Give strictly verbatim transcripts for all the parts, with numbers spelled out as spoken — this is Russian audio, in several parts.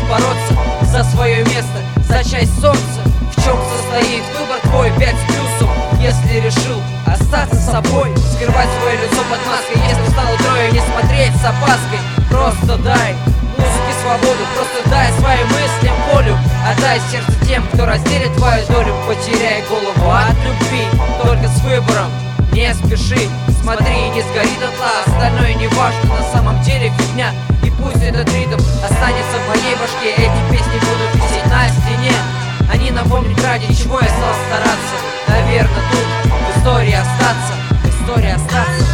бороться за свое место, за часть солнца. В чем состоит выбор твой, пять с плюсом? Если решил остаться собой, скрывать свое лицо под маской, если встал трое, не смотреть с опаской. Просто дай музыке свободу, просто дай своим мыслям волю. Отдай сердце тем, кто разделит твою долю. Потеряй голову от любви, только с выбором не спеши. Смотри, не сгорит дотла, остальное не важно, на самом деле фигня. И пусть этот ритм останется в моей башке, эти песни будут висеть на стене. Они напомнят, ради чего я стал стараться. Наверное, тут в истории остаться, в истории остаться.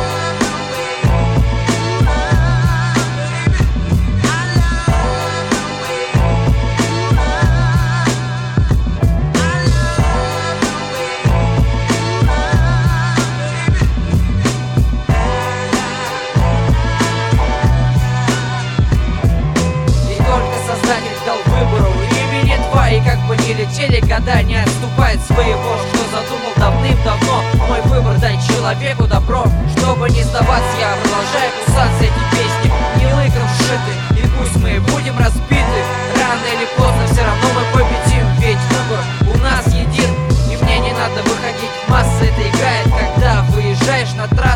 И как бы ни летели года, не отступает своего, что задумал давным-давно. Мой выбор — дать человеку добро. Чтобы не сдаваться, я продолжаю кусаться. Эти песни не лыком сшиты, и пусть мы будем разбиты, рано или поздно все равно мы победим. Ведь выбор у нас един, и мне не надо выходить в массы. Это играет, когда выезжаешь на трассу.